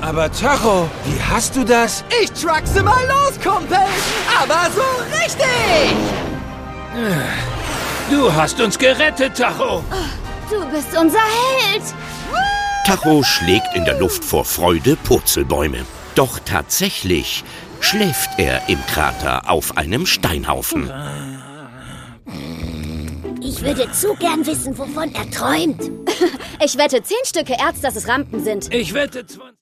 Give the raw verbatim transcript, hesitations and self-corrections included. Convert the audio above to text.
Aber Tacho, wie hast du das? Ich truckse mal los, Kumpel. Aber so richtig. Du hast uns gerettet, Tacho. Du bist unser Held. Tacho schlägt in der Luft vor Freude Purzelbäume. Doch tatsächlich schläft er im Krater auf einem Steinhaufen. Ich würde zu gern wissen, wovon er träumt. Ich wette zehn Stücke Erz, dass es Rampen sind. Ich wette zwanzig...